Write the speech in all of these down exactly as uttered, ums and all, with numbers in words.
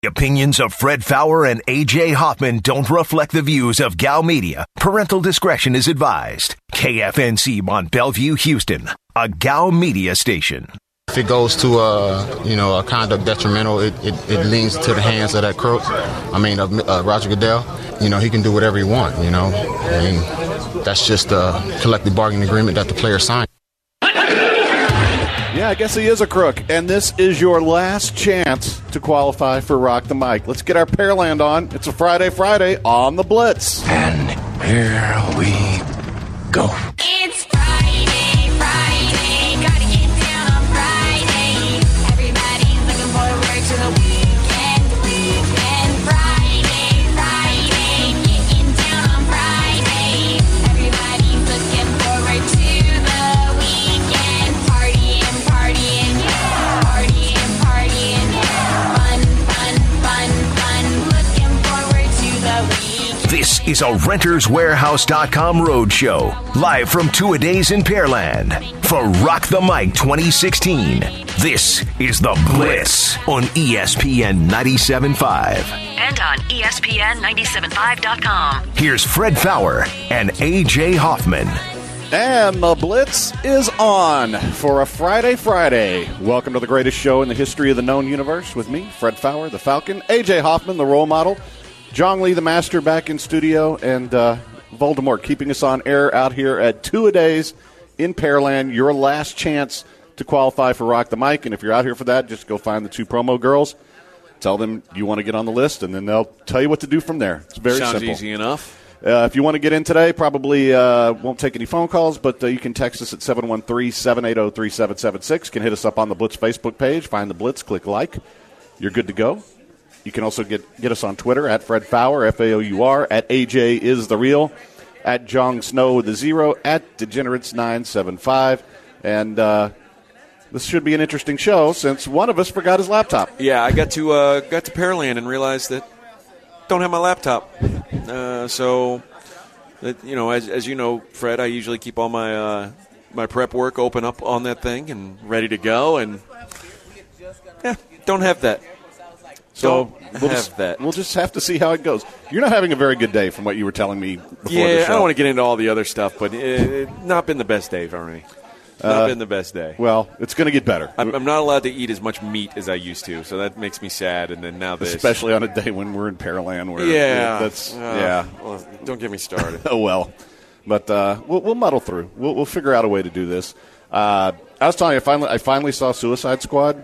The opinions of Fred Faour and A J Hoffman don't reflect the views of Gal Media. Parental discretion is advised. K F N C Mont Bellevue, Houston, a Gal Media station. If it goes to uh, you know, a conduct detrimental, it, it, it leans to the hands of that crook. I mean, of uh, Roger Goodell. You know, he can do whatever he wants. You know, I mean, that's just a collective bargaining agreement that the players signed. Yeah, I guess he is a crook, and this is your last chance to qualify for Rock the Mic. Let's get our Pearland on. It's a Friday Friday on the Blitz. And here we go. It's Friday, Friday, gotta get down on Friday. Everybody's looking forward to the weekend, weekend. Friday, Friday, getting down on Friday. Everybody's looking forward to the weekend. Partying, partying, partying, partying. Fun, fun, fun, fun. Looking forward to the weekend. This is a Renters Warehouse dot com roadshow, live from Two-A-Days in Pearland. For Rock the Mic twenty sixteen, this is The Blitz on E S P N ninety-seven point five. And on E S P N ninety-seven point five dot com. Here's Fred Faour and A J Hoffman. And the Blitz is on for a Friday Friday. Welcome to the greatest show in the history of the known universe with me, Fred Faour, the Falcon, A J Hoffman, the role model, Jong Lee, the master, back in studio, and uh, Voldemort keeping us on air out here at Two-A-Days in Pearland. Your last chance to qualify for Rock the Mic, and if you're out here for that, just go find the two promo girls, tell them you want to get on the list, and then they'll tell you what to do from there. It's very Sounds simple. easy enough. Uh, if you want to get in today, probably uh, won't take any phone calls, but uh, you can text us at seven one three, seven eight zero, three seven seven six. You can hit us up on the Blitz Facebook page. Find the Blitz, click like. You're good to go. You can also get, get us on Twitter at Fred Faour, F A O U R, at A J is the real, at Jong Snow with a zero, at Degenerates nine seven five. And uh, this should be an interesting show since one of us forgot his laptop. Yeah, I got to uh, got to Pearland and realized that don't have my laptop. Uh, so, that, you know, as as you know, Fred, I usually keep all my uh, my prep work open up on that thing and ready to go. And yeah, don't have that. So Don't we'll have just, that. We'll just have to see how it goes. You're not having a very good day from what you were telling me before Yeah, the show. I don't want to get into all the other stuff, but it, it, not been the best day for me. Not Uh, been the best day. Well, it's going to get better. I'm, I'm not allowed to eat as much meat as I used to, so that makes me sad. And then now this, Especially on a day when we're in Pearland. Where yeah, that's uh, yeah. Well, don't get me started. Oh well, but uh, we'll, we'll muddle through. We'll, we'll figure out a way to do this. Uh, I was telling you, I finally, I finally saw Suicide Squad.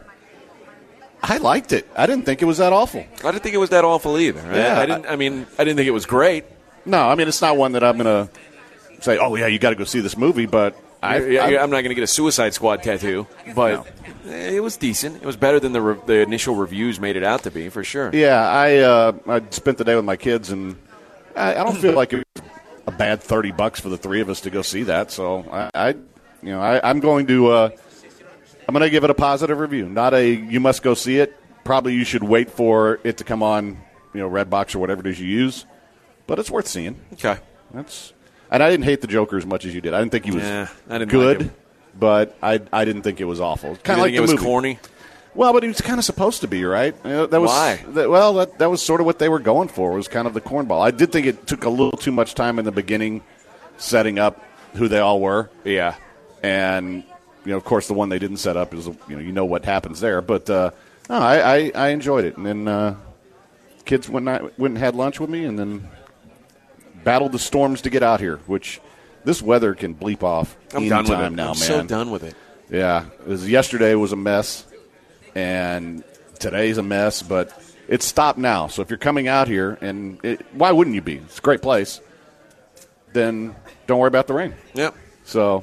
I liked it. I didn't think it was that awful. I didn't think it was that awful either. I, Yeah, I didn't. I mean, I didn't think it was great. No, I mean it's not one that I'm going to say, oh yeah, you got to go see this movie. But I, Yeah, I, I'm not going to get a Suicide Squad tattoo, but it was decent. It was better than the re- the initial reviews made it out to be, for sure. yeah, I uh, I spent the day with my kids, and I, I don't feel like it was a bad thirty bucks for the three of us to go see that. So I, I you know, I, I'm going to. Uh, I'm going to give it a positive review. Not a you must go see it. Probably you should wait for it to come on, you know, Redbox or whatever it is you use. But it's worth seeing. Okay. That's and I didn't hate the Joker as much as you did. I didn't think he was Yeah, I didn't good, like him. but I I didn't think it was awful. Kind of like think the it was movie. corny. Well, but he was kind of supposed to be, right? You know, that was, Why? That, well, that, that was sort of what they were going for. Was kind of the cornball. I did think it took a little too much time in the beginning, setting up who they all were. Yeah. And you know, of course, the one they didn't set up is, you know, you know what happens there. But uh, no, I, I, I enjoyed it. And then uh, kids went, not, went and had lunch with me and then battled the storms to get out here, which this weather can bleep off I'm done with anytime it. now, I'm man. so done with it. Yeah. It was, yesterday was a mess, and today's a mess, but it's stopped now. So if you're coming out here, and it, why wouldn't you be? It's a great place. Then don't worry about the rain. Yep. So,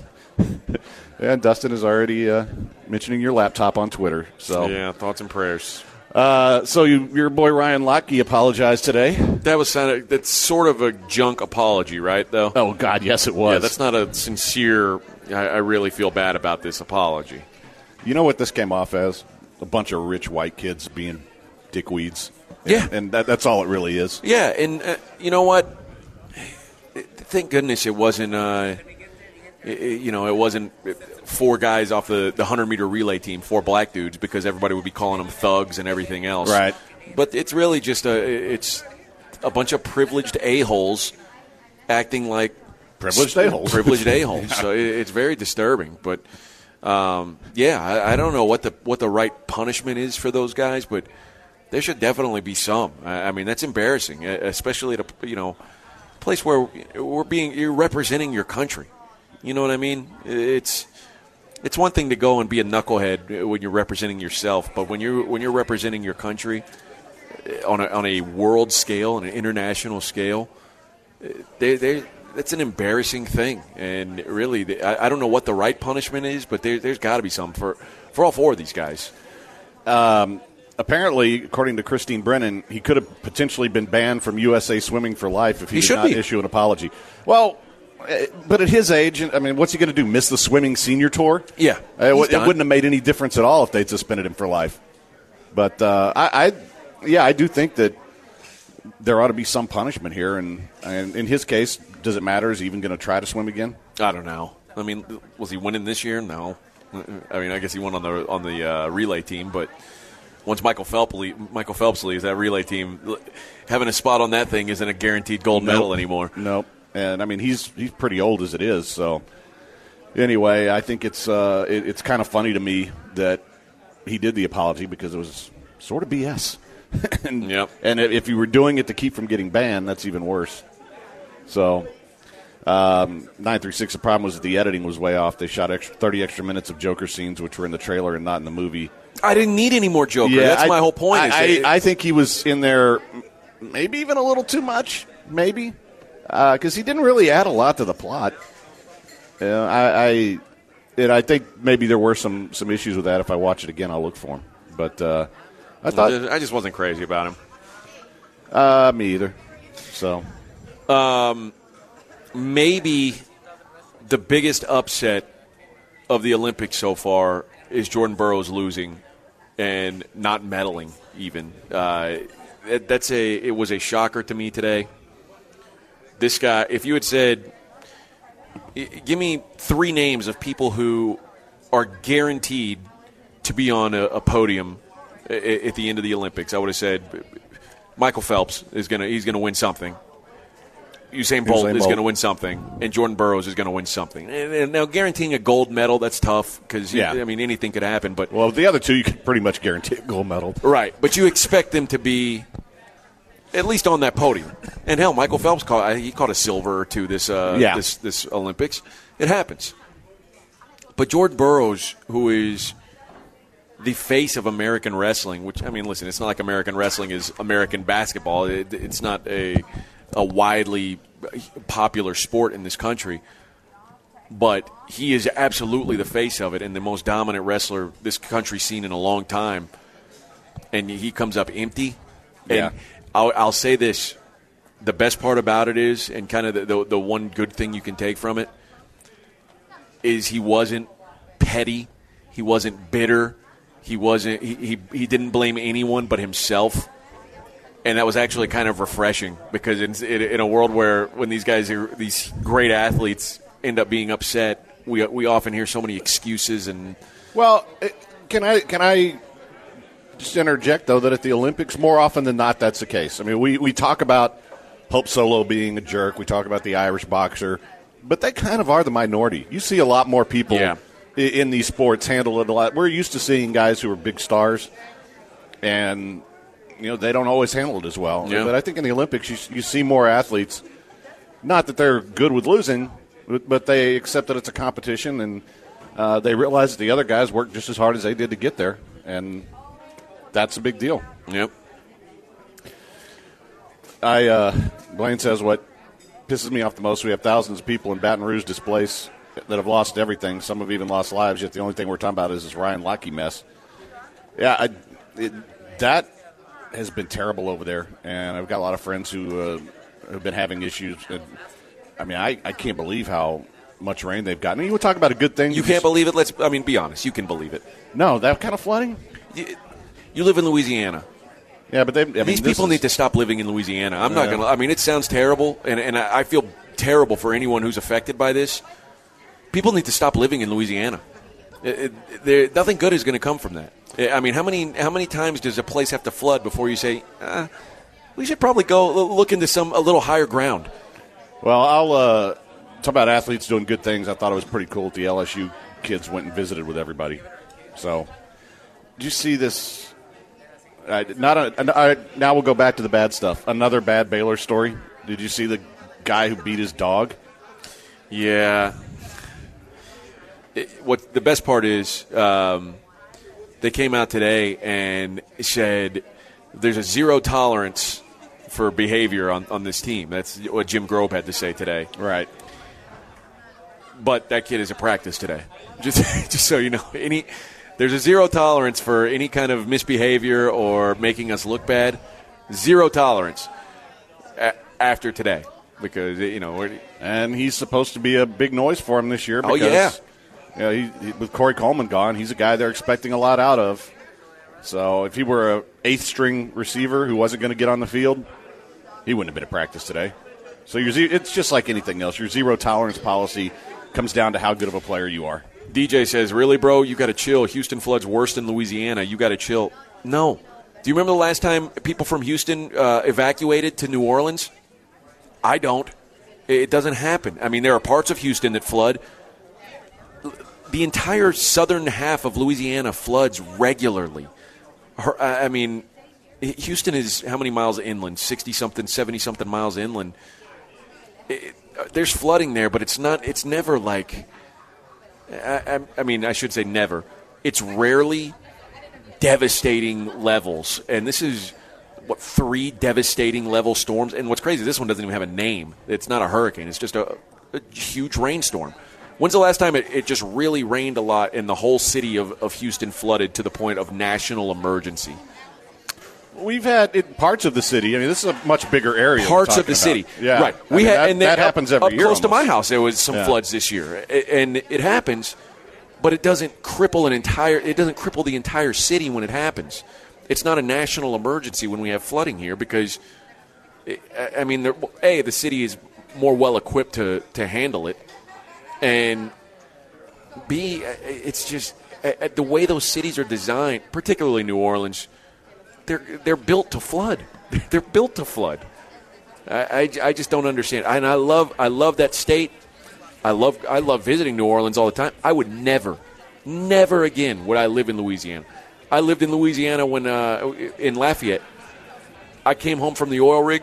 and Dustin is already uh, mentioning your laptop on Twitter. So, Yeah, thoughts and prayers. uh, so you, your boy Ryan Lochte apologized today. That was sounded, that's sort of a junk apology, right, though? Oh God, yes, it was. Yeah, that's not a sincere, I, I really feel bad about this apology. You know what this came off as? A bunch of rich white kids being dickweeds. Yeah. and, and that, that's all it really is. Yeah, and uh, you know what? Thank goodness it wasn't, uh, it, you know, it wasn't four guys off the, the one hundred meter relay team, four black dudes, because everybody would be calling them thugs and everything else. Right. but it's really just a it's a bunch of privileged a-holes acting like Privileged a-holes. Privileged a-holes. So it, it's very disturbing. But um, yeah, I, I don't know what the what the right punishment is for those guys, but there should definitely be some. I, I mean, that's embarrassing, especially at a you know place where we're being you're representing your country. You know what I mean? It's it's one thing to go and be a knucklehead when you're representing yourself, but when you're when you're representing your country on a, on a world scale, on an international scale, they they that's an embarrassing thing. And really, they, I, I don't know what the right punishment is, but there, there's got to be some for for all four of these guys. Um, apparently, according to Christine Brennan, he could have potentially been banned from U S A Swimming for life if he, He did should not be. issue an apology. Well, eh, but at his age, I mean, what's he going to do? Miss the swimming senior tour? Yeah, Uh, it, he's it done. wouldn't have made any difference at all if they'd suspended him for life. But uh, I, I, yeah, I do think that there ought to be some punishment here. And, and in his case, does it matter? Is he even going to try to swim again? I don't know. I mean, was he winning this year? No. I mean, I guess he won on the on the uh, relay team, but once Michael Phelps leaves, Michael Phelps leaves that relay team, having a spot on that thing isn't a guaranteed gold medal Nope. anymore. Nope. And I mean, he's he's pretty old as it is. So anyway, I think it's uh, it, it's kind of funny to me that he did the apology because it was sort of B S. and, Yep. and if you were doing it to keep from getting banned, that's even worse. So um, nine three six. The problem was that the editing was way off. They shot extra, thirty extra minutes of Joker scenes, which were in the trailer and not in the movie. I didn't need any more Joker. That's I- my whole point. I, is I, that- I think he was in there maybe even a little too much, maybe, because he didn't really add a lot to the plot. Uh, I, I and I think maybe there were some, some issues with that. If I watch it again, I'll look for him. But uh, I thought I just wasn't crazy about him. uh, me either. So Maybe the biggest upset of the Olympics so far is Jordan Burroughs losing and not medaling even. Uh, that- that's a it was a shocker to me today. This guy, if you had said, "I- give me three names of people who are guaranteed to be on a, a podium a- a- at the end of the Olympics, I would have said Michael Phelps is gonna he's gonna win something. Usain Bolt Usain is Bolt. going to win something, and Jordan Burroughs is going to win something. And, and now, guaranteeing a gold medal, that's tough because, Yeah. I mean, anything could happen. But well, the other two you can pretty much guarantee a gold medal. right, but you expect them to be at least on that podium. And hell, Michael Phelps caught he caught a silver or two this uh, Yeah. this this Olympics. It happens. But Jordan Burroughs, who is the face of American wrestling, which I mean, listen, it's not like American wrestling is American basketball. It, it's not a a widely popular sport in this country, but he is absolutely the face of it and the most dominant wrestler this country's seen in a long time. And he comes up empty. And Yeah. I'll, I'll say this: the best part about it is, and kind of the, the the one good thing you can take from it, is he wasn't petty, he wasn't bitter, he wasn't he, he, he didn't blame anyone but himself. And that was actually kind of refreshing because in, in, in a world where when these guys are these great athletes end up being upset, we we often hear so many excuses and Well, eh, can I can I just interject though that at the Olympics, more often than not, that's the case. I mean, we, we talk about Hope Solo being a jerk. We talk about the Irish boxer, but they kind of are the minority. You see a lot more people Yeah. i- in these sports handle it a lot. We're used to seeing guys who are big stars, and you know they don't always handle it as well. Yeah. But I think in the Olympics, you, you see more athletes. Not that they're good with losing, but, but they accept that it's a competition, and uh, they realize that the other guys work just as hard as they did to get there, and that's a big deal. yep. I uh, Blaine says what pisses me off the most. We have thousands of people in Baton Rouge displaced that have lost everything. Some have even lost lives. Yet the only thing we're talking about is this Ryan Lochte mess. Yeah, I, it, that has been terrible over there, and I've got a lot of friends who uh, have been having issues. And, I mean, I, I can't believe how much rain they've gotten. You would talk about a good thing. You can't believe it. Let's. I mean, be honest. You can believe it. No, that kind of flooding. You, you live in Louisiana. Yeah, but they, I mean, These this people is- need to stop living in Louisiana. I'm not Yeah. going to. I mean, it sounds terrible, and, and I I feel terrible for anyone who's affected by this. People need to stop living in Louisiana. It, it, there, nothing good is going to come from that. I mean, how many how many times does a place have to flood before you say, uh, we should probably go look into some a little higher ground? Well, I'll uh, talk about athletes doing good things. I thought it was pretty cool that the L S U kids went and visited with everybody. So, did you see this? Uh, not a, uh, now we'll go back to the bad stuff. Another bad Baylor story. Did you see the guy who beat his dog? Yeah. It, what the best part is, um, they came out today and said there's a zero tolerance for behavior on, on this team. That's what Jim Grobe had to say today. Right. But that kid is at practice today. Just, just so you know, any there's a zero tolerance for any kind of misbehavior or making us look bad. Zero tolerance a- after today, because you know, we're, and he's supposed to be a big noise for him this year. Oh, Because, yeah. You know, he, he, with Corey Coleman gone, he's a guy they're expecting a lot out of. So if he were a eighth string receiver who wasn't going to get on the field, he wouldn't have been at practice today. So your ze- it's just like anything else. Your zero tolerance policy comes down to how good of a player you are. D J says, really, bro, you got to chill. Houston flood's worse than Louisiana. You got to chill. No. Do you remember the last time people from Houston uh, evacuated to New Orleans? I don't. It doesn't happen. I mean, there are parts of Houston that flood. The entire southern half of Louisiana floods regularly. Her, I mean, Houston is how many miles inland? sixty-something, seventy-something miles inland. It, there's flooding there, but it's not. It's never like I, I, I mean, I should say never. It's rarely devastating levels, and this is what three devastating level storms. And what's crazy, this one doesn't even have a name. It's not a hurricane. It's just a, a huge rainstorm. When's the last time it, it just really rained a lot and the whole city of, of Houston flooded to the point of national emergency? We've had it, parts of the city. I mean, this is a much bigger area. we're Parts of talking the city, about. Yeah, right? I We mean, had that, and then that up- happens every up year. close to my almost. house, there was some Yeah. floods this year, A- and it happens, but it doesn't cripple an entire. It doesn't cripple the entire city when it happens. It's not a national emergency when we have flooding here because, I I mean, a the city is more well equipped to to handle it, and B, it's just the way those cities are designed, particularly New Orleans. They're they're built to flood. They're built to flood. I, I, I just don't understand. And I love I love that state. I love I love visiting New Orleans all the time. I would never, never again would I live in Louisiana. I lived in Louisiana when uh, in Lafayette. I came home from the oil rig.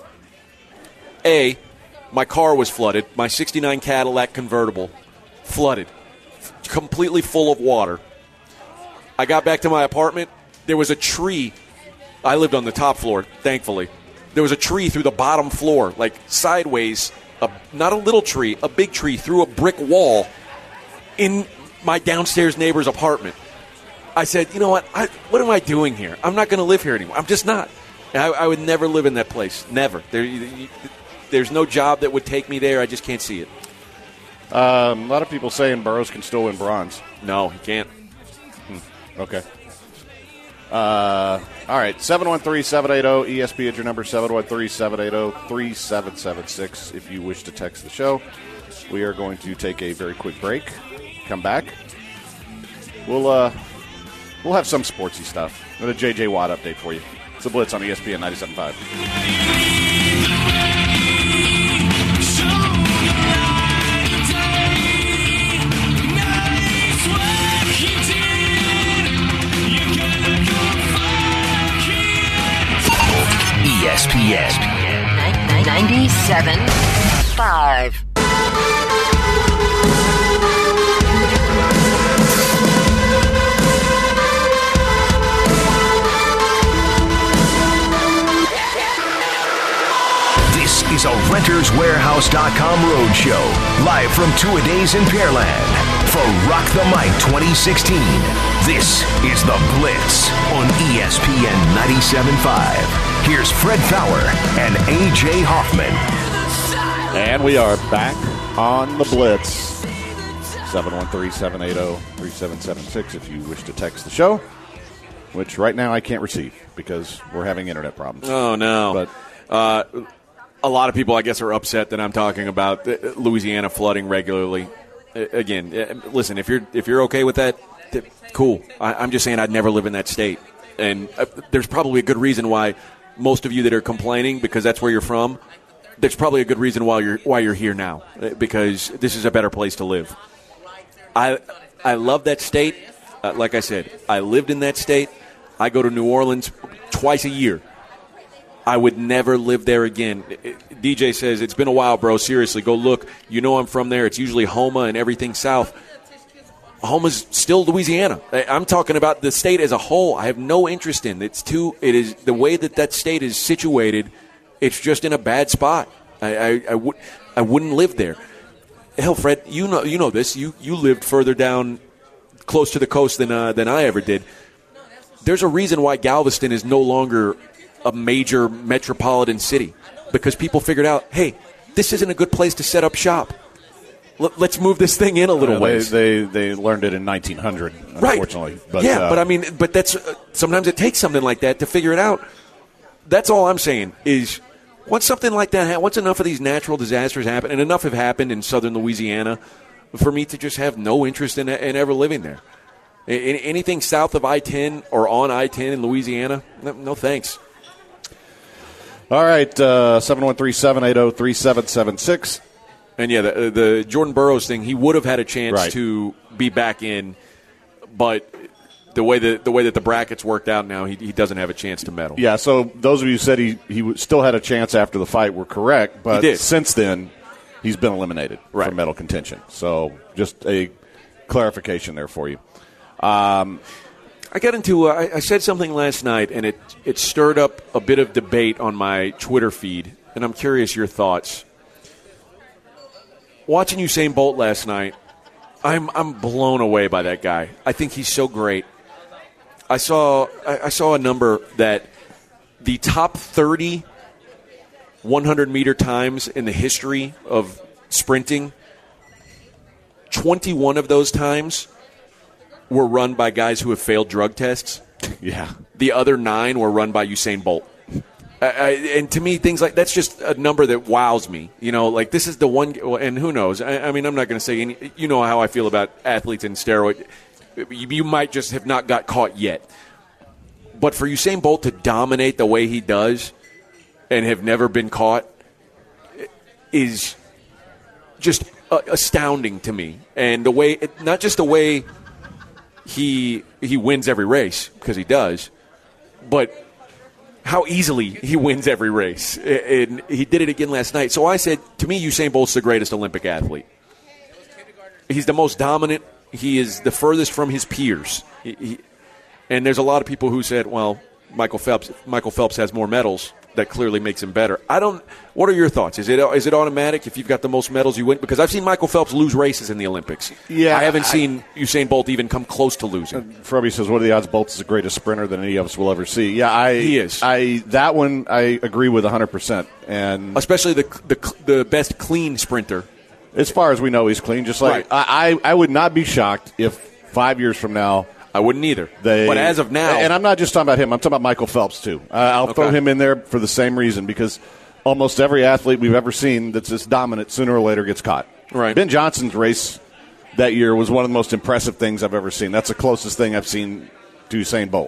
A, my car was flooded. My sixty-nine Cadillac convertible flooded, completely full of water. I got back to my apartment. There was a tree. I lived on the top floor, thankfully. There was a tree through the bottom floor, like sideways, a, not a little tree, a big tree through a brick wall in my downstairs neighbor's apartment. I said, you know what? I, what am I doing here? I'm not going to live here anymore. I'm just not. I, I would never live in that place. Never. There, you, there's no job that would take me there. I just can't see it. Um, a lot of people saying Burroughs can still win bronze. No, he can't. Hmm. Okay. Uh, all right, seven one three, seven eight zero, E S P is your number, seven one three, seven eight zero, three seven seven six if you wish to text the show. We are going to take a very quick break. Come back. We'll uh, we'll have some sportsy stuff. And a J J Watt update for you. It's the Blitz on E S P N ninety-seven point five. E S P N ninety-seven point five. This is a Renters Warehouse dot com roadshow, live from Two-A-Days in Pearland. For Rock the Mic twenty sixteen, this is The Blitz on E S P N ninety-seven point five. Here's Fred Fowler and A J Hoffman. And we are back on the Blitz. seven one three, seven eight zero, three seven seven six if you wish to text the show, which right now I can't receive because we're having internet problems. Oh, no. But uh, a lot of people, I guess, are upset that I'm talking about Louisiana flooding regularly. Again, listen, if you're if you're okay with that, th- cool. I, I'm just saying I'd never live in that state. And uh, there's probably a good reason why most of you that are complaining, because that's where you're from, there's probably a good reason why you're why you're here now, because this is a better place to live. I I love that state. Uh, like I said, I lived in that state. I go to New Orleans twice a year. I would never live there again. D J says, it's been a while, bro. Seriously, go look. You know I'm from there. It's usually Houma and everything south. Homa's still Louisiana. I'm talking about the state as a whole. I have no interest in. It's too. It is the way that that state is situated. It's just in a bad spot. I, I, I, would, I wouldn't live there. Hell, Fred, you know you know this. You you lived further down, close to the coast than uh, than I ever did. There's a reason why Galveston is no longer a major metropolitan city, because people figured out, hey, this isn't a good place to set up shop. L- let's move this thing in a little uh, ways. They, they they learned it in nineteen hundred, unfortunately. Right. But, yeah, uh, but I mean, but that's uh, sometimes it takes something like that to figure it out. That's all I'm saying is once something like that, ha- once enough of these natural disasters happen, and enough have happened in southern Louisiana, for me to just have no interest in, in ever living there. In, anything south of I ten or on I ten in Louisiana, no, no thanks. All right, uh, seven one three, seven eight zero, three seven seven six. And, yeah, the, the Jordan Burroughs thing, he would have had a chance Right. to be back in, but the way that the way that the brackets worked out now, he, he doesn't have a chance to medal. Yeah, so those of you who said he, he w- still had a chance after the fight were correct, but He did. since then he's been eliminated Right. from medal contention. So just a clarification there for you. Um, I got into. Uh, I, I said something last night, and it it stirred up a bit of debate on my Twitter feed, and I'm curious your thoughts. Watching Usain Bolt last night, I'm I'm blown away by that guy. I think he's so great. I saw I, I saw a number that the top thirty hundred-meter times in the history of sprinting, twenty-one of those times were run by guys who have failed drug tests. yeah. The other nine were run by Usain Bolt. I, I, and to me, things like that's just a number that wows me. You know, like this is the one, and who knows? I, I mean, I'm not going to say any. You know how I feel about athletes and steroid. You, you might just have not got caught yet. But for Usain Bolt to dominate the way he does and have never been caught is just uh, astounding to me. And the way, not just the way he he wins every race, because he does, but how easily he wins every race. And he did it again last night. So I said, to me, Usain Bolt's the greatest Olympic athlete. He's the most dominant. He is the furthest from his peers. He, he, and there's a lot of people who said, well, Michael Phelps Michael Phelps has more medals. That clearly makes him better. I don't. What are your thoughts? Is it is it automatic if you've got the most medals you win? Because I've seen Michael Phelps lose races in the Olympics. Yeah, I haven't I, seen Usain Bolt even come close to losing. Frubby says, "What are the odds Bolt's the greatest sprinter than any of us will ever see?" Yeah, I He is. I that one I agree with one hundred percent. And Especially the the the best clean sprinter. as far as we know, he's clean. Just like Right. I, I, I would not be shocked if five years from now. I wouldn't either. They, but as of now, and I'm not just talking about him. I'm talking about Michael Phelps too. Uh, I'll throw Okay. him in there for the same reason, because almost every athlete we've ever seen that's this dominant sooner or later gets caught. Right. Ben Johnson's race that year was one of the most impressive things I've ever seen. That's the closest thing I've seen to Usain Bolt,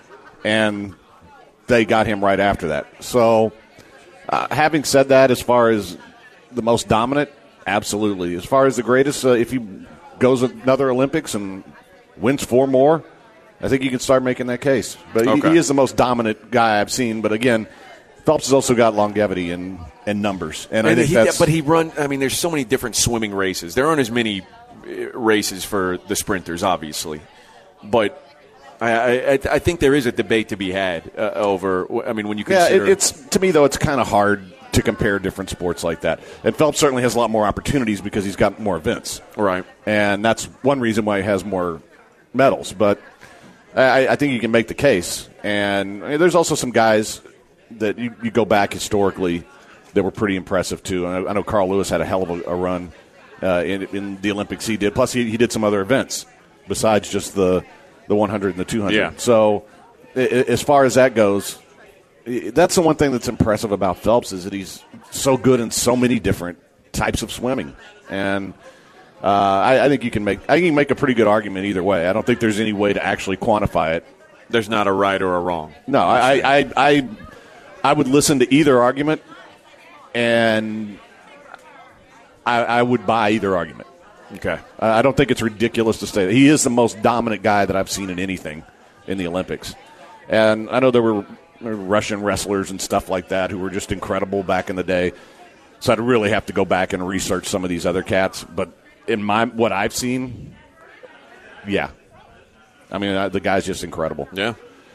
and they got him right after that. So, uh, having said that, as far as the most dominant, absolutely. As far as the greatest, uh, if he goes another Olympics and wins four more, I think you can start making that case. But he, Okay. he is the most dominant guy I've seen. But again, Phelps has also got longevity and, and numbers. And, I And think he, that's. but he run. I mean, there's so many different swimming races. There aren't as many uh, races for the sprinters, obviously. But I, I, I think there is a debate to be had uh, over. I mean, when you yeah, consider it, it's to me though, it's kind of hard to compare different sports like that. And Phelps certainly has a lot more opportunities because he's got more events, right. and that's one reason why he has more medals. But I, I think you can make the case. And I mean, there's also some guys that you, you go back historically that were pretty impressive too. I, I know Carl Lewis had a hell of a, a run uh, in, in the Olympics he did. Plus, he, he did some other events besides just the the one hundred and the two hundred. Yeah. So I, as far as that goes, I- that's the one thing that's impressive about Phelps is that he's so good in so many different types of swimming. And Uh, I, I think you can make I can make a pretty good argument either way. I don't think there's any way to actually quantify it. There's not a right or a wrong. No, I I, I, I would listen to either argument, and I, I would buy either argument. Okay. Uh, I don't think it's ridiculous to say that. He is the most dominant guy that I've seen in anything in the Olympics. And I know there were Russian wrestlers and stuff like that who were just incredible back in the day. So I'd really have to go back and research some of these other cats. But in my what I've seen, yeah. I mean, uh, the guy's just incredible. Yeah.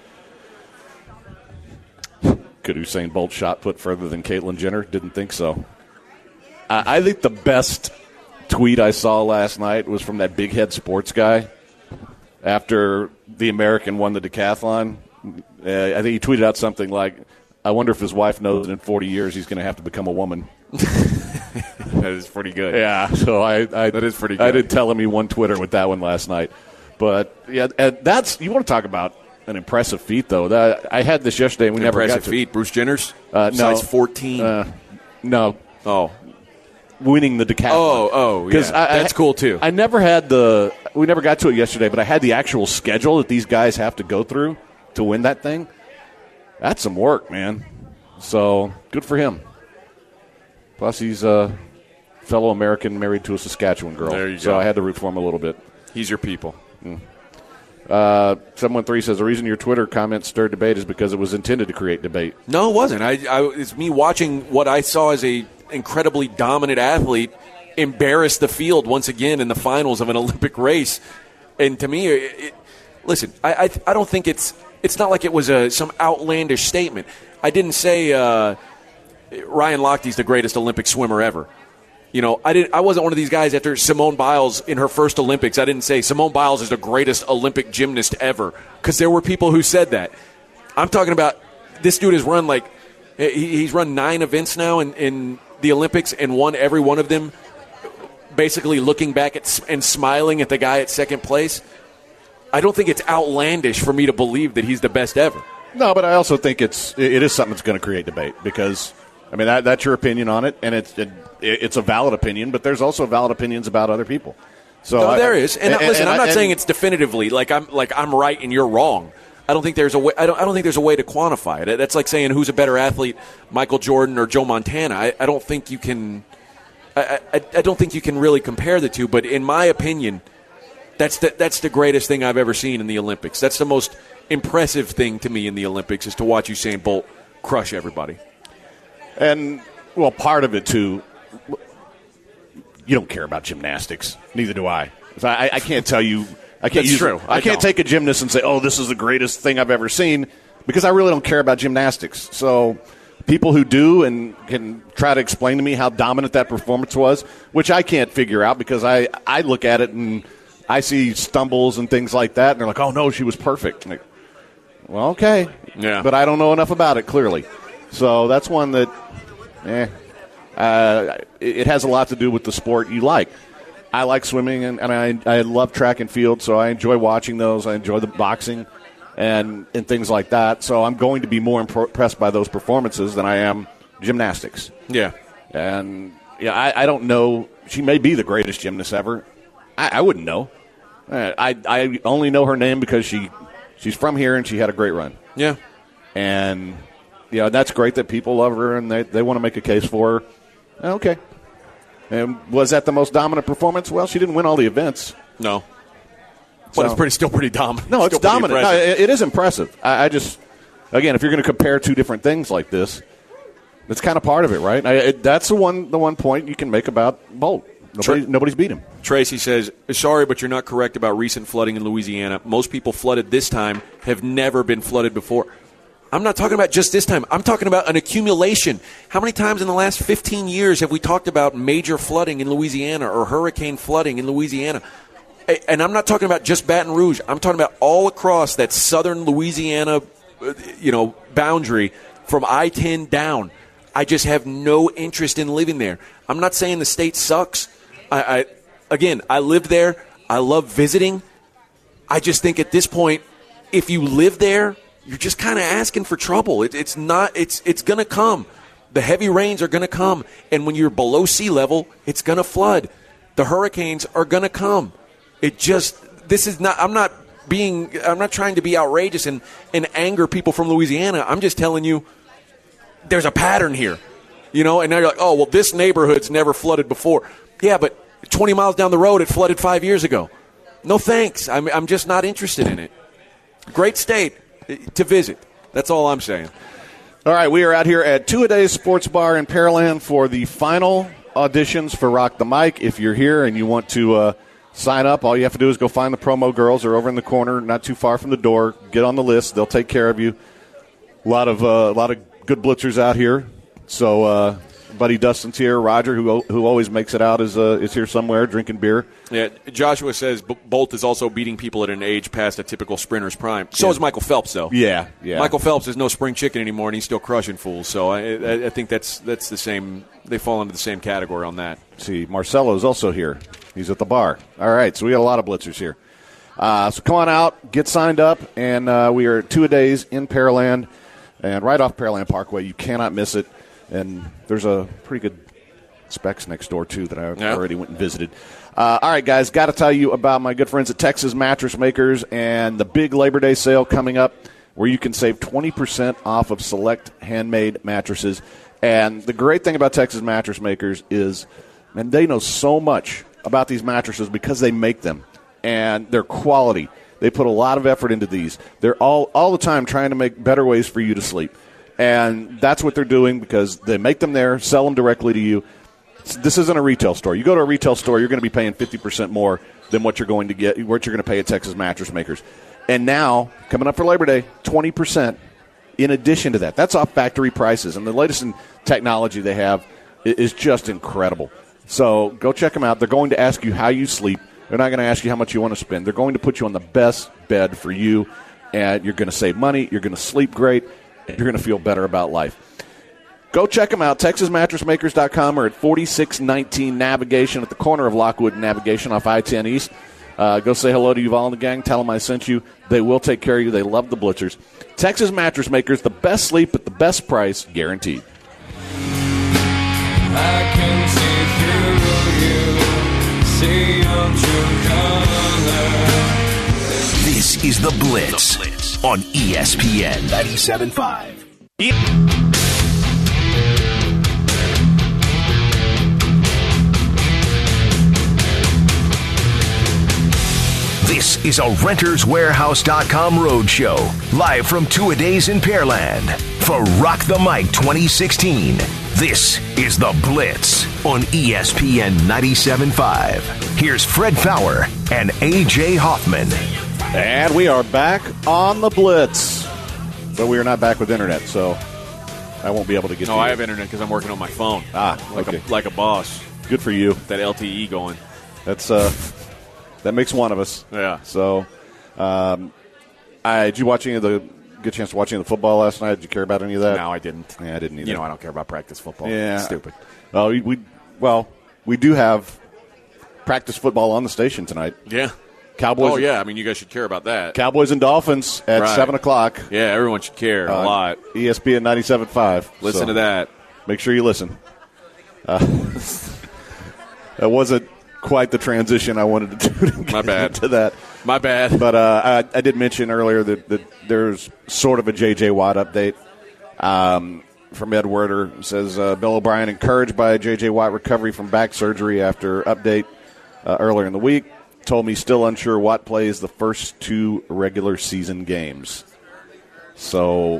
Could Usain Bolt shot put further than Caitlyn Jenner? Didn't think so. Uh, I think the best tweet I saw last night was from that big head sports guy after the American won the decathlon. Uh, I think he tweeted out something like, I wonder if his wife knows that in forty years he's going to have to become a woman. That is pretty good. Yeah, so I, I that is pretty good. I did tell him he won Twitter with that one last night. But yeah, and that's you want to talk about an impressive feat, though. That I had this yesterday, and we An never impressive got to feat. Bruce Jenner's uh, no, size fourteen. Uh, no, oh, winning the decathlon. Oh, oh, yeah. I, That's I, cool too. I never had the. We never got to it yesterday, but I had the actual schedule that these guys have to go through to win that thing. That's some work, man. So good for him. Plus, he's a fellow American married to a Saskatchewan girl. There you so go. I had to root for him a little bit. He's your people. Mm. Uh, seven one three says the reason your Twitter comments stirred debate is because it was intended to create debate. No, it wasn't. I, I, it's me watching what I saw as a incredibly dominant athlete embarrass the field once again in the finals of an Olympic race. And to me, it, it, listen, I, I I don't think it's it's not like it was a some outlandish statement. I didn't say uh, Ryan Lochte's the greatest Olympic swimmer ever. You know, I didn't. I wasn't one of these guys after Simone Biles in her first Olympics. I didn't say Simone Biles is the greatest Olympic gymnast ever, because there were people who said that. I'm talking about this dude has run like he, he's run nine events now in, in the Olympics and won every one of them. Basically, looking back at and smiling at the guy at second place. I don't think it's outlandish for me to believe that he's the best ever. No, but I also think it's it is something that's going to create debate because. I mean, that, that's your opinion on it, and it's it, it's a valid opinion, but there's also valid opinions about other people. So no, I, there is, and, and listen, and, I'm not and, saying it's definitively like I'm like I'm right and you're wrong. I don't think there's a way. I don't. I don't think there's a way to quantify it. That's like saying who's a better athlete, Michael Jordan or Joe Montana. I, I don't think you can. I, I, I don't think you can really compare the two. But in my opinion, that's the that's the greatest thing I've ever seen in the Olympics. That's the most impressive thing to me in the Olympics is to watch Usain Bolt crush everybody. And, well, part of it, too, you don't care about gymnastics. Neither do I. So I, I can't tell you. I can't That's use, true. I, I can't don't. take a gymnast and say, oh, this is the greatest thing I've ever seen, because I really don't care about gymnastics. So people who do and can try to explain to me how dominant that performance was, which I can't figure out because I, I look at it and I see stumbles and things like that, and they're like, oh, no, she was perfect. Like, well, okay. Yeah. But I don't know enough about it, clearly. So that's one that, eh, uh, it, it has a lot to do with the sport you like. I like swimming, and, and I, I love track and field, so I enjoy watching those. I enjoy the boxing and, and things like that. So I'm going to be more impressed by those performances than I am gymnastics. Yeah. And, yeah, I, I don't know. She may be the greatest gymnast ever. I, I wouldn't know. I, I only know her name because she she's from here, and she had a great run. Yeah. And... Yeah, that's great that people love her and they, they want to make a case for her. Okay. And was that the most dominant performance? Well, she didn't win all the events. No. But So- it's pretty still pretty dominant. No, it's Still pretty dominant. No, impressive. it, it is impressive. I, I just, again, if you're going to compare two different things like this, that's kind of part of it, right? I, it, that's the one the one point you can make about Bolt. Nobody, Sure. Nobody's beat him. Tracy says, sorry, but you're not correct about recent flooding in Louisiana. Most people flooded this time have never been flooded before. I'm not talking about just this time. I'm talking about an accumulation. How many times in the last fifteen years have we talked about major flooding in Louisiana or hurricane flooding in Louisiana? And I'm not talking about just Baton Rouge. I'm talking about all across that southern Louisiana, you know, boundary from I ten down. I just have no interest in living there. I'm not saying the state sucks. I, I again, I lived there. I love visiting. I just think at this point, if you live there, you're just kind of asking for trouble. It, it's not. It's it's going to come. The heavy rains are going to come, and when you're below sea level, it's going to flood. The hurricanes are going to come. It just this is not. I'm not being. I'm not trying to be outrageous and and anger people from Louisiana. I'm just telling you, there's a pattern here, you know. And now you're like, oh well, this neighborhood's never flooded before. Yeah, but twenty miles down the road, it flooded five years ago. No thanks. I'm I'm just not interested in it. Great state to visit. That's all I'm saying. All right, we are out here at Two-A-Days Sports Bar in Pearland for the final auditions for Rock the Mic. If you're here and you want to uh, sign up, all you have to do is go find the promo girls. They're over in the corner, not too far from the door. Get on the list. They'll take care of you. A lot of uh, a lot of good blitzers out here. So, uh, buddy Dustin's here. Roger, who who always makes it out, is uh, is here somewhere drinking beer. Yeah, Joshua says B- Bolt is also beating people at an age past a typical sprinter's prime. So yeah. is Michael Phelps, though. Yeah, yeah. Michael Phelps is no spring chicken anymore, and he's still crushing fools. So I, I, I think that's that's the same. They fall into the same category on that. See, Marcelo is also here. He's at the bar. All right, so we got a lot of blitzers here. Uh, so come on out, get signed up, and uh, we are Two-A-Days in Pearland, and right off Pearland Parkway. You cannot miss it. And there's a pretty good Specs next door, too, that I yeah. already went and visited. Uh, all right, guys, got to tell you about my good friends at Texas Mattress Makers and the big Labor Day sale coming up where you can save twenty percent off of select handmade mattresses. And the great thing about Texas Mattress Makers is, man, they know so much about these mattresses because they make them. And their quality. They put a lot of effort into these. They're all, all the time trying to make better ways for you to sleep. And that's what they're doing because they make them there, sell them directly to you. This isn't a retail store. You go to a retail store, you're going to be paying fifty percent more than what you're going to get, what you're going to pay at Texas Mattress Makers. And now, coming up for Labor Day, twenty percent in addition to that. That's off factory prices. And the latest in technology they have is just incredible. So go check them out. They're going to ask you how you sleep. They're not going to ask you how much you want to spend. They're going to put you on the best bed for you, and you're going to save money. You're going to sleep great. You're going to feel better about life. Go check them out, texas mattress makers dot com or at forty-six nineteen Navigation at the corner of Lockwood and Navigation off I ten East. Uh, go say hello to Yuval and the gang. Tell them I sent you. They will take care of you. They love the blitzers. Texas Mattress Makers, the best sleep at the best price, guaranteed. I can see through you, see your true color. This is The Blitz, the Blitz. On E S P N ninety-seven point five. This is a Renters Warehouse dot com roadshow, live from Two-A-Days in Pearland. For Rock the Mic twenty sixteen, this is The Blitz on E S P N ninety-seven point five. Here's Fred Fowler and A J Hoffman. And we are back on The Blitz. But we are not back with internet, so I won't be able to get No, to I you. have internet because I'm working on my phone. Ah, like okay. a, like a boss. Good for you. That L T E going. That's uh, that makes one of us. Yeah. So, um, I did you watch any of the get a chance to watch any of the football last night? Did you care about any of that? No, I didn't. Yeah, I didn't either. You know, I don't care about practice football. Yeah, It's stupid. Oh, we, we well, we do have practice football on the station tonight. Yeah. Cowboys. Oh yeah, I mean, you guys should care about that. Cowboys and Dolphins at Right. seven o'clock. Yeah, everyone should care a Uh, lot. E S P N ninety-seven point five. Listen So to that. Make sure you listen. Uh, that wasn't quite the transition I wanted to do to get My bad. into that. My bad. But uh, I, I did mention earlier that, that there's sort of a J J. Watt update um, from Ed Werder. It says, uh, Bill O'Brien encouraged by J J. Watt recovery from back surgery after update uh, earlier in the week. Told me still unsure Watt plays the first two regular season games. So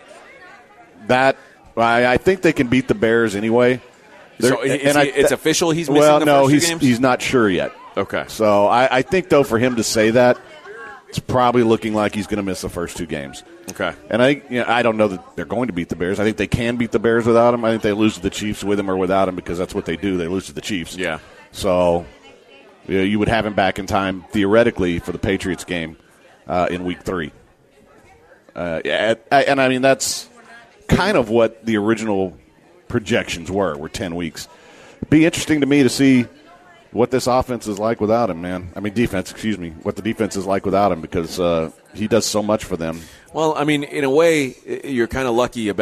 that I, I think they can beat the Bears anyway. They're- So is and he- it's official he's missing well, the no, first two he's games? he's not sure yet. Okay. So I, I think though for him to say that, it's probably looking like he's going to miss the first two games. Okay. And I, you know, I don't know that they're going to beat the Bears. I think they can beat the Bears without him. I think they lose to the Chiefs with him or without him because that's what they do. They lose to the Chiefs. Yeah. So you know, you would have him back in time theoretically for the Patriots game uh, in Week Three. Uh, yeah, and I mean that's kind of what the original projections were. Were ten weeks. It'd be interesting to me to see what this offense is like without him, man. I mean, defense, excuse me, what the defense is like without him because uh, he does so much for them. Well, I mean, in a way, you're kind of lucky about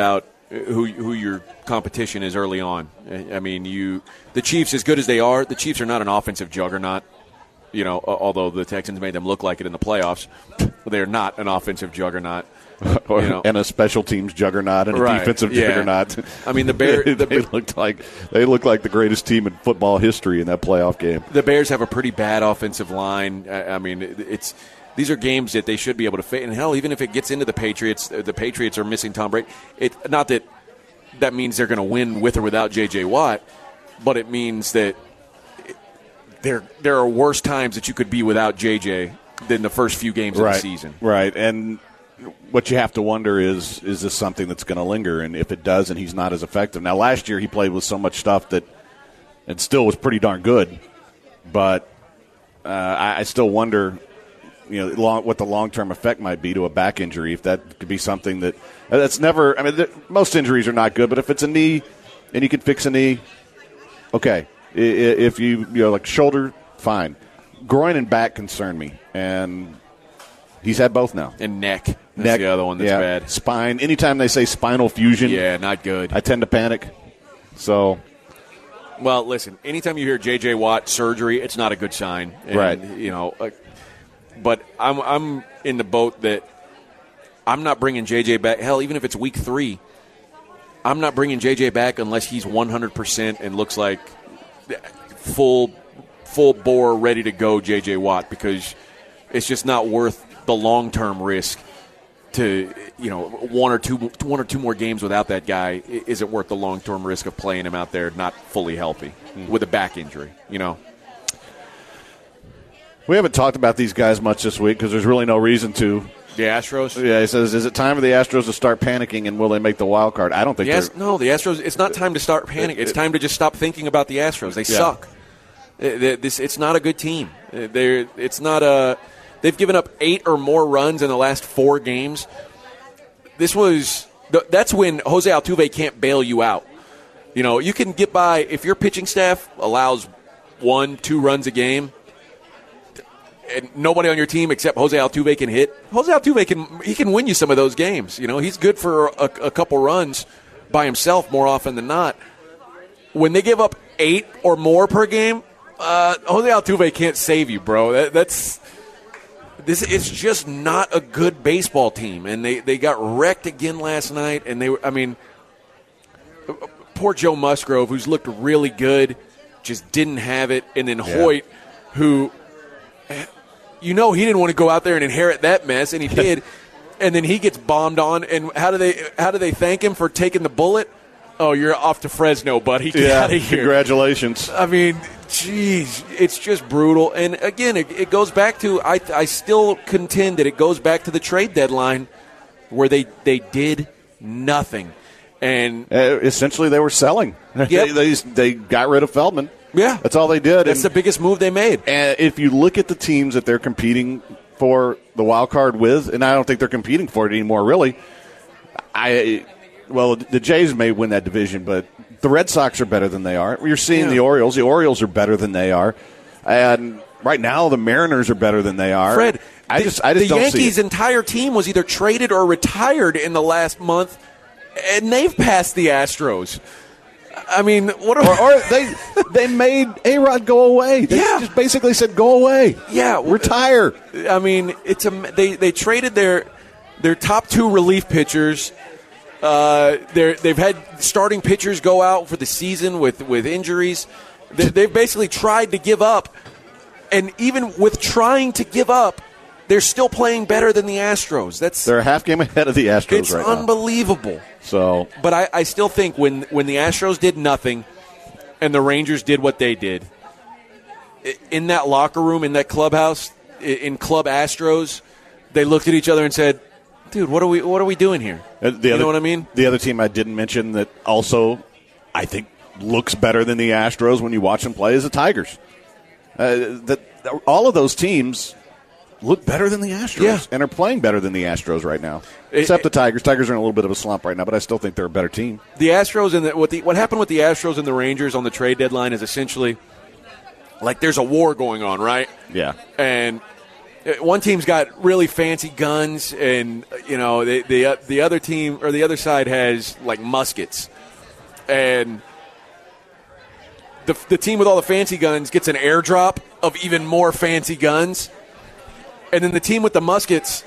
who who your competition is early on. I mean, you the Chiefs, as good as they are, the Chiefs are not an offensive juggernaut. You know, although the Texans made them look like it in the playoffs, they're not an offensive juggernaut. Or, you know. And a special teams juggernaut and a Right, defensive yeah. juggernaut. I mean, the Bear- they, the- they looked like they looked like the greatest team in football history in that playoff game. The Bears have a pretty bad offensive line. I I mean, it- it's these are games that they should be able to face. And hell, even if it gets into the Patriots, the Patriots are missing Tom Brady. It not that that means they're going to win with or without J J. Watt, but it means that it- there there are worse times that you could be without J J than the first few games right. of the season. Right, and what you have to wonder is, is this something that's going to linger? And if it does and he's not as effective. Now, last year he played with so much stuff that it still was pretty darn good. But uh, I, I still wonder, you know, long, what the long-term effect might be to a back injury, if that could be something that – that's never – I mean, th- most injuries are not good, but if it's a knee and you can fix a knee, okay. I, if you, you know, like shoulder, fine. Groin and back concern me, and he's had both now. And neck. That's Neck, the other one that's yeah. bad. Spine. Anytime they say spinal fusion, Yeah, not good. I tend to panic. So, Well, listen, anytime you hear J J. Watt surgery, it's not a good sign. And, Right. You know, uh, but I'm I'm in the boat that I'm not bringing J J back. Hell, even if it's week three, I'm not bringing J J back unless he's one hundred percent and looks like full full bore, ready to go J J. Watt, because it's just not worth the long-term risk to, you know, one or two one or two more games without that guy isn't worth the long-term risk of playing him out there not fully healthy with a back injury, you know. we haven't talked about these guys much this week because there's really no reason to. The Astros? Yeah, he says, is it time for the Astros to start panicking, and will they make the wild card? I don't think Yes, they're. no, the Astros, it's not time to start panicking. It's time to just stop thinking about the Astros. They Yeah. suck. Uh, they- This, it's not a good team. Uh, They're, it's not a. They've given up eight or more runs in the last four games. This was th- that's when Jose Altuve can't bail you out. You know, you can get by if your pitching staff allows one, two runs a game, and nobody on your team except Jose Altuve can hit. Jose Altuve can he can win you some of those games. You know, he's good for a, a couple runs by himself more often than not. When they give up eight or more per game, uh, Jose Altuve can't save you, bro. That, that's this. It's just not a good baseball team, and they, they got wrecked again last night. And they were, I mean, poor Joe Musgrove, who's looked really good, just didn't have it. And then Hoyt, who, you know, he didn't want to go out there and inherit that mess, and he did. And then he gets bombed on. And how do they how do they thank him for taking the bullet? Oh, you're off to Fresno, buddy. Get Yeah, out of here. congratulations. I mean, geez, it's just brutal. And again, it, it goes back to I, I still contend that it goes back to the trade deadline where they, they did nothing. And Uh, essentially, they were selling. Yep. they, they they got rid of Feldman. Yeah. That's all they did. that's and, the biggest move they made. and if you look at the teams that they're competing for the wild card with, and I don't think they're competing for it anymore, really. I well, the Jays may win that division, but the Red Sox are better than they are. You're seeing Yeah. the Orioles. The Orioles are better than they are, and right now the Mariners are better than they are. Fred, I the, just I just the don't Yankees' see it. entire team was either traded or retired in the last month, and they've passed the Astros. I mean, what are Or, or they they made A-Rod go away. They Yeah. just basically said, "Go away, Yeah, retire." I mean, it's a they they traded their their top two relief pitchers. Uh, they're, they've had starting pitchers go out for the season with, with injuries. They, they've basically tried to give up, and even with trying to give up, they're still playing better than the Astros. That's They're a half game ahead of the Astros it's right now. unbelievable. So But I, I still think when, when the Astros did nothing and the Rangers did what they did, i- in that locker room, in that clubhouse, i- in Club Astros, they looked at each other and said, dude, what are we what are we doing here? Uh, the you other, know what I mean? The other team I didn't mention that also I think looks better than the Astros when you watch them play is the Tigers. Uh, that all of those teams look better than the Astros Yeah. and are playing better than the Astros right now. It- Except the Tigers. Tigers are in a little bit of a slump right now, but I still think they're a better team. The Astros and the, what the what happened with the Astros and the Rangers on the trade deadline is essentially like there's a war going on, right? Yeah. And one team's got really fancy guns, and you know the the the other team or the other side has like muskets, and the the team with all the fancy guns gets an airdrop of even more fancy guns, and then the team with the muskets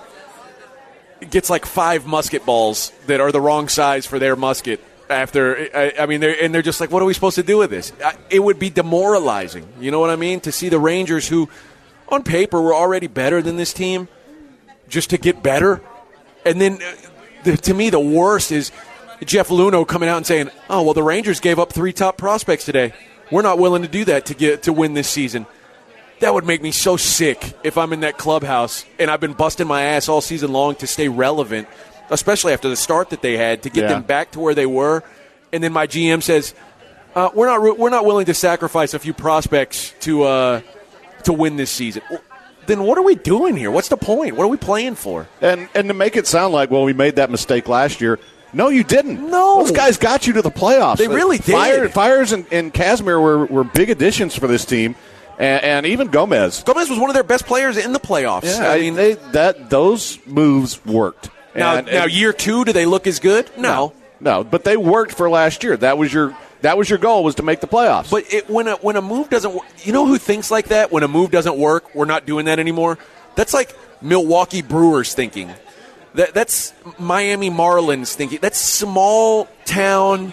gets like five musket balls that are the wrong size for their musket. After, I, I mean, they're, and they're just like, what are we supposed to do with this? I, it would be demoralizing, you know what I mean, to see the Rangers, who on paper were already better than this team, just to get better. And then, uh, the, to me, the worst is Jeff Luhnow coming out and saying, oh, well, the Rangers gave up three top prospects today. We're not willing to do that to get to win this season. That would make me so sick if I'm in that clubhouse and I've been busting my ass all season long to stay relevant, especially after the start that they had, to get Yeah. them back to where they were. And then my G M says, uh, we're not we're not willing to sacrifice a few prospects to uh, to win this season. Well, then what are we doing here? What's the point? What are we playing for? And and to make it sound like, well, we made that mistake last year. No, you didn't. No. Those guys got you to the playoffs. They really did. Fire, Fires and, and Casimir were, were big additions for this team, and, and even Gomez. Gomez was one of their best players in the playoffs. Yeah, I mean, they that those moves worked. Now, And- now and- year two, do they look as good? No. no, but they worked for last year. That was your that was your goal, was to make the playoffs. But it, when a when a move doesn't work, you know who thinks like that? When a move doesn't work, we're not doing that anymore. That's like Milwaukee Brewers thinking. That that's Miami Marlins thinking. That's small town,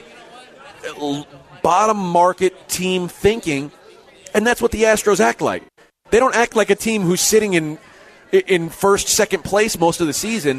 uh, bottom market team thinking, and that's what the Astros act like. They don't act like a team who's sitting in in first, second place most of the season,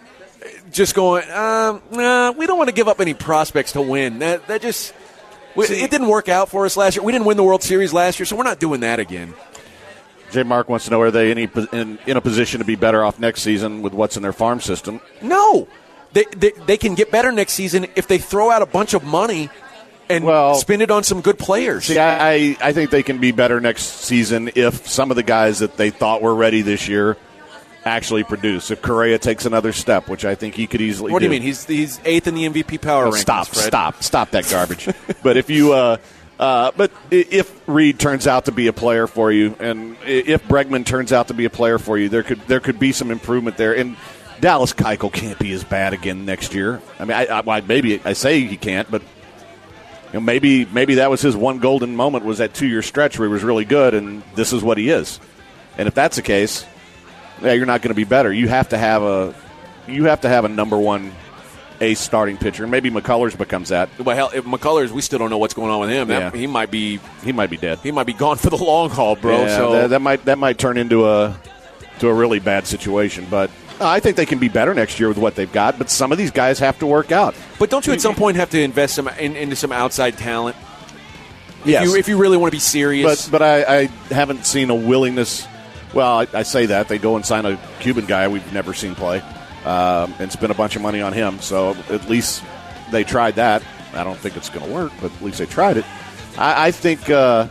just going, um, nah, we don't want to give up any prospects to win. That that just we, it didn't work out for us last year. We didn't win the World Series last year, so we're not doing that again. J. Mark wants to know, are they any in, in a position to be better off next season with what's in their farm system? No, they they, they can get better next season if they throw out a bunch of money and Well, spend it on some good players. See, I, I, I think they can be better next season if some of the guys that they thought were ready this year actually produce. If Correa takes another step, which I think he could easily What do do. you mean? He's he's eighth in the M V P power Oh, rankings. stop, Fred. stop, stop that garbage. But if you, uh, uh, but i- if Reed turns out to be a player for you, and i- if Bregman turns out to be a player for you, there could there could be some improvement there. And Dallas Keuchel can't be as bad again next year. I mean, I, I well, maybe I say he can't, but you know, maybe maybe that was his one golden moment, was that two year stretch where he was really good, and this is what he is. And if that's the case, yeah, you're not going to be better. You have to have a you have to have a number one ace starting pitcher. Maybe McCullers becomes that. Well, hell, if McCullers, we still don't know what's going on with him. That, Yeah. He might be He might be dead. he might be gone for the long haul, bro. Yeah, so that, that might that might turn into a to a really bad situation. But uh, I think they can be better next year with what they've got. But some of these guys have to work out. But don't you at some point have to invest some in, into some outside talent? If Yes. you, if you really want to be serious. But but I, I haven't seen a willingness. Well, I, I say that they go and sign a Cuban guy we've never seen play, um, and spend a bunch of money on him. So at least they tried that. I don't think it's going to work, but at least they tried it. I, I think uh,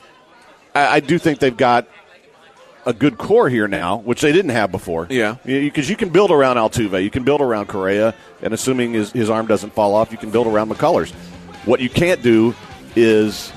I, I do think they've got a good core here now, which they didn't have before. Yeah. Because you, you can build around Altuve, you can build around Correa, and assuming his, his arm doesn't fall off, you can build around McCullers. What you can't do is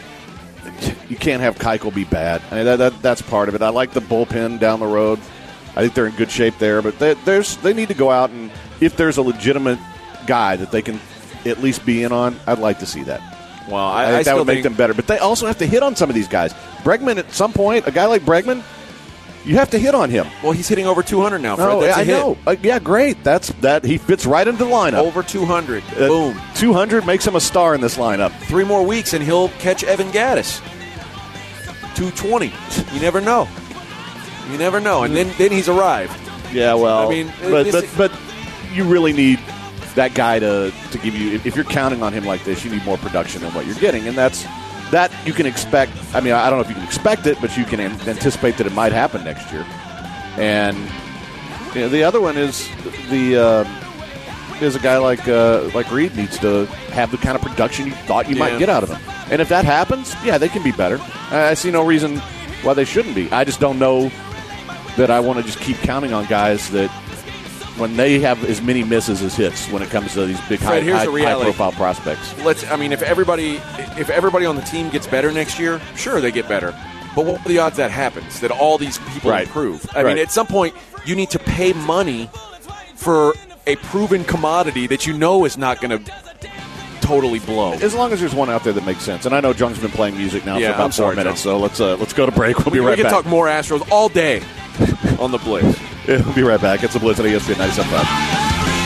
you can't have Keuchel be bad. I mean, that, that, that's part of it. I like the bullpen down the road. I think they're in good shape there, but they, there's they need to go out, and if there's a legitimate guy that they can at least be in on, I'd like to see that. well, I, I, think I that still would make think, them better. But they also have to hit on some of these guys. Bregman, at some point, a guy like Bregman, you have to hit on him. Well, he's hitting over two hundred now, Fred. Oh, That's a I hit. know. Uh, yeah, great. That's that. He fits right into the lineup. Over two hundred. Uh, Boom. two hundred makes him a star in this lineup. Three more weeks, and he'll catch Evan Gaddis. two twenty. You never know. You never know. And then, then he's arrived. Yeah, well, I mean, but, this- but but you really need that guy to, to give you. If you're counting on him like this, you need more production than what you're getting, and that's that you can expect. I mean, I don't know if you can expect it, but you can an- anticipate that it might happen next year. And you know, the other one is the uh, is a guy like uh, like Reed needs to have the kind of production you thought you Yeah. might get out of him. And if that happens, yeah, they can be better. I I see no reason why they shouldn't be. I just don't know that I want to just keep counting on guys that when they have as many misses as hits when it comes to these big high, Fred, here's high, the reality. high profile prospects. Let's. I mean, if everybody, if everybody on the team gets better next year, sure they get better. But what are the odds that happens, that all these people Right. improve? I Right. mean, at some point, you need to pay money for a proven commodity that you know is not going to totally blow. As long as there's one out there that makes sense. And I know Jung's been playing music now Yeah, for about I'm sorry, four minutes, Jung. so let's uh, let's go to break. We'll be we right can back. talk more Astros all day on the Blitz. We'll be right back. It's the Blitz on E S P N ninety-seven point five.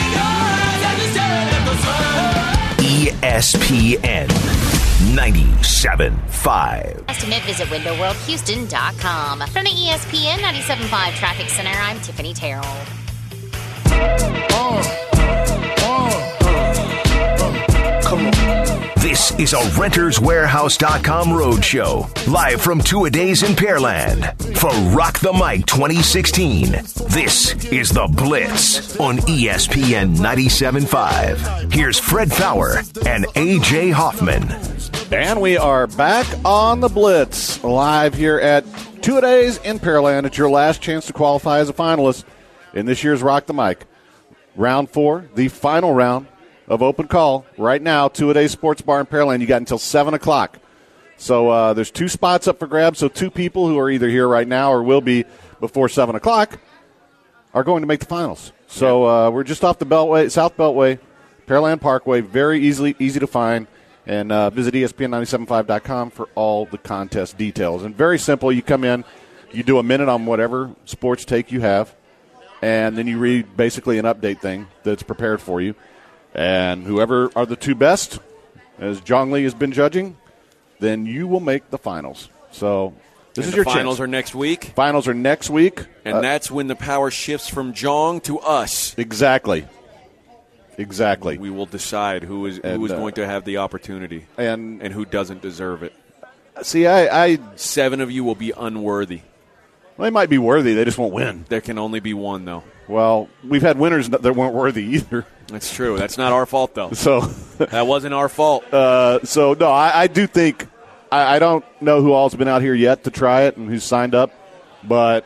E S P N ninety-seven point five. Estimate, visit window world houston dot com. From the E S P N ninety-seven point five Traffic Center, I'm Tiffany Terrell. This is a Renters Warehouse dot com roadshow, live from Two-A-Days in Pearland. For Rock the Mic twenty sixteen, this is The Blitz on E S P N ninety-seven point five. Here's Fred Fowler and A J Hoffman. And we are back on the Blitz, live here at Two-A-Days in Pearland. It's your last chance to qualify as a finalist in this year's Rock the Mic. Round four, the final round of open call. Right now, Two-A-Days Sports Bar in Pearland, you got until seven o'clock. So uh, there's two spots up for grabs, so two people who are either here right now or will be before seven o'clock are going to make the finals. So uh, we're just off the Beltway, South Beltway, Pearland Parkway, very easily easy to find. And uh, visit E S P N ninety-seven point five dot com for all the contest details. And very simple, you come in, you do a minute on whatever sports take you have, and then you read basically an update thing that's prepared for you. And whoever are the two best, as Jong Lee has been judging, then you will make the finals. So this And is the your finals chance. are next week, Finals are next week. and Uh, that's when the power shifts from Jong to us. exactly. Exactly. We will decide who is And, who is uh, going to have the opportunity And, and who doesn't deserve it. see, I, I Seven of you will be unworthy. they might be worthy. They just won't win. There can only be one, though. Well, we've had winners that weren't worthy either. That's true. That's not our fault, though. So, That wasn't our fault. uh, so no, I, I do think I, I don't know who all's been out here yet to try it and who's signed up, but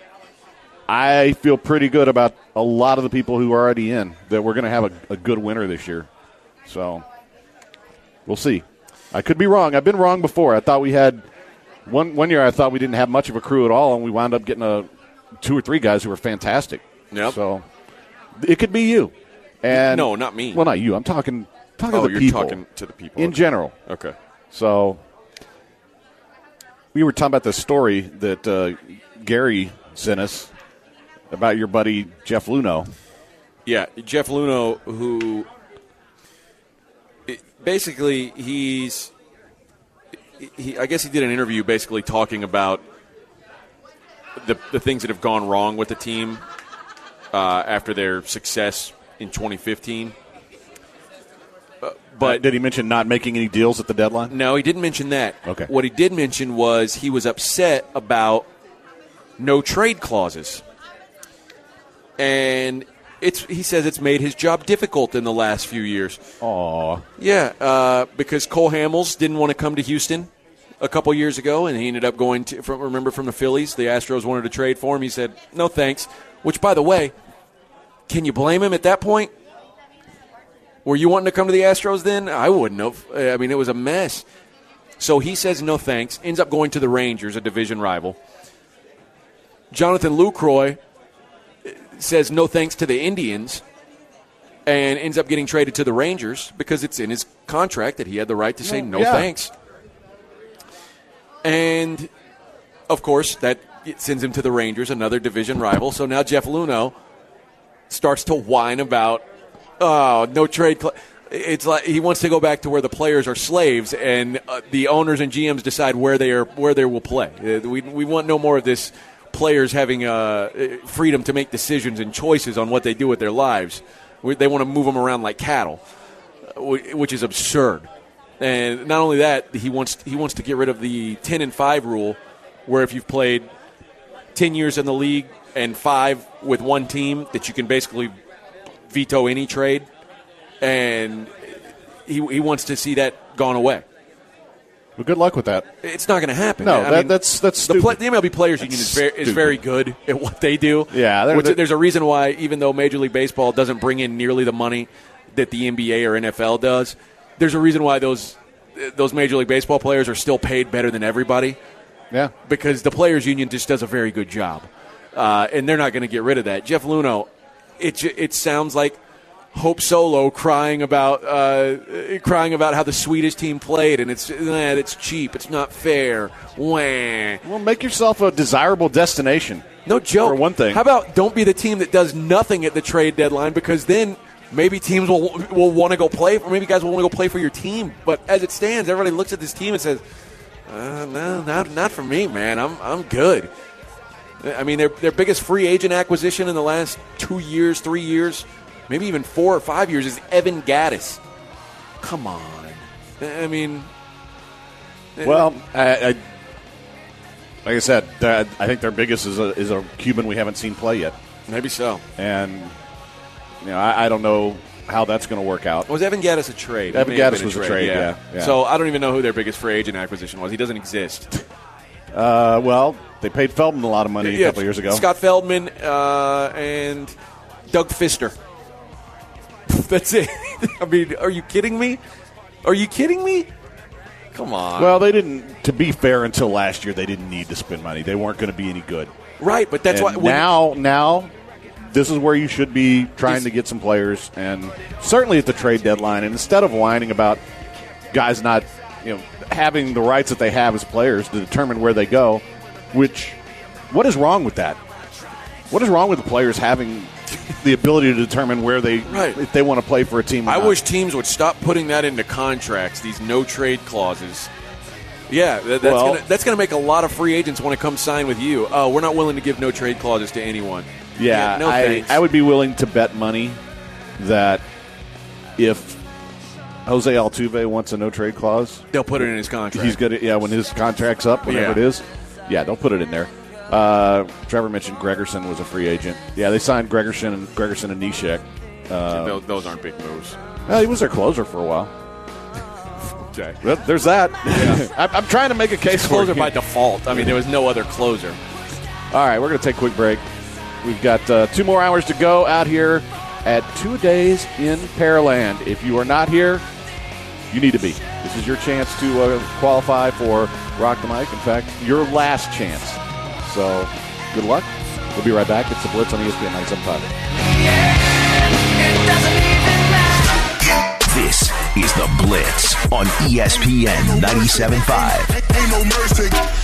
I feel pretty good about a lot of the people who are already in that we're going to have a, a good winner this year. So we'll see. I could be wrong. I've been wrong before. I thought we had one one year. I thought we didn't have much of a crew at all, and we wound up getting a two or three guys who were fantastic. Yep. So it could be you. And No, not me. Well, not you. I'm talking talking Oh, to the you're people talking to the people. in Okay. general. Okay. So we were talking about the story that uh, Gary sent us about your buddy Jeff Luno. Yeah, Jeff Luno, who it, basically he's, he, I guess he did an interview basically talking about the the things that have gone wrong with the team uh, after their success in twenty fifteen. Uh, but Did he mention not making any deals at the deadline? no, he didn't mention that. Okay. What he did mention was he was upset about no trade clauses. And it's he says it's made his job difficult in the last few years. Aw. Yeah, uh, because Cole Hamels didn't want to come to Houston a couple years ago, and he ended up going to, from, remember, from the Phillies. The Astros wanted to trade for him. He said, no thanks, which, by the way, can you blame him at that point? Were you wanting to come to the Astros then? I wouldn't have. I mean, it was a mess. So he says no thanks, ends up going to the Rangers, a division rival. Jonathan Lucroy says no thanks to the Indians and ends up getting traded to the Rangers because it's in his contract that he had the right to say no yeah. thanks. And, of course, that it sends him to the Rangers, another division rival. So now Jeff Luno starts to whine about, oh, no trade. Cl-. It's like he wants to go back to where the players are slaves and uh, the owners and G Ms decide where they are, where they will play. Uh, we we want no more of this. Players having uh, freedom to make decisions and choices on what they do with their lives. We, they want to move them around like cattle, which is absurd. And not only that, he wants he wants to get rid of the ten and five rule, where if you've played ten years in the league and five with one team, that you can basically veto any trade. And he he wants to see that gone away. Well, good luck with that. It's not going to happen. No, I that, mean, that's that's the, stupid. pla- the M L B Players Union That's is very, is stupid. very good at what they do. Yeah, they're- Which, they're- there's a reason why, even though Major League Baseball doesn't bring in nearly the money that the N B A or N F L does, there's a reason why those those Major League Baseball players are still paid better than everybody. Yeah. Because the Players Union just does a very good job. Uh, and they're not going to get rid of that. Jeff Luhnow, it, j- it sounds like Hope Solo crying about uh, crying about how the Swedish team played, and it's eh, it's cheap, it's not fair. Wah. Well, make yourself a desirable destination. No joke. For one thing. How about don't be the team that does nothing at the trade deadline, because then maybe teams will will want to go play, or maybe guys will want to go play for your team. But as it stands, everybody looks at this team and says, uh, "No, not not for me, man. I'm I'm good." I mean, their their biggest free agent acquisition in the last two years, three years, maybe even four or five years is Evan Gaddis. Come on. I mean, Well, I, I, like I said, uh, I think their biggest is a, is a Cuban we haven't seen play yet. maybe so. And, you know, I, I don't know how that's going to work out. Was Evan Gaddis a trade? Evan It may have Gaddis been was a trade, yeah, yeah. So I don't even know who their biggest free agent acquisition was. He doesn't exist. Uh, well, they paid Feldman a lot of money a Yeah, couple years ago. Scott Feldman uh, and Doug Fister. That's it. I mean, are you kidding me? Are you kidding me? Come on. Well, they didn't, to be fair, until last year, they didn't need to spend money. They weren't going to be any good. Right, but that's And why. when- now, now, this is where you should be trying to get some players, and certainly at the trade deadline. And instead of whining about guys not, you know, having the rights that they have as players to determine where they go, which, what is wrong with that? What is wrong with the players having the ability to determine where they, Right. if they want to play for a team? Or I not? wish teams would stop putting that into contracts, these no trade clauses. Yeah, that, that's Well- gonna, that's going to make a lot of free agents want to come sign with you. Oh, we're not willing to give no trade clauses to anyone. Yeah, no I, thanks. I would be willing to bet money that if Jose Altuve wants a no trade clause, They'll put it in his contract. he's gonna yeah when his contract's up, whenever Yeah. it is, yeah, they'll put it in there. Uh, Trevor mentioned Gregerson was a free agent. Yeah, they signed Gregerson and Gregerson and Neshek. Uh, those, those aren't big moves. well, he was their closer for a while. Okay. Well, there's that. I'm, I'm trying to make a case for Closer it. by default. I mean, there was no other closer. All right, we're going to take a quick break. We've got uh, two more hours to go out here at Two Days in Pearland. If you are not here, you need to be. This is your chance to uh, qualify for Rock the Mic. In fact, your last chance. So, good luck. We'll be right back. It's The Blitz on E S P N ninety-seven point five. This is The Blitz on E S P N ninety-seven point five. Ain't no mercy.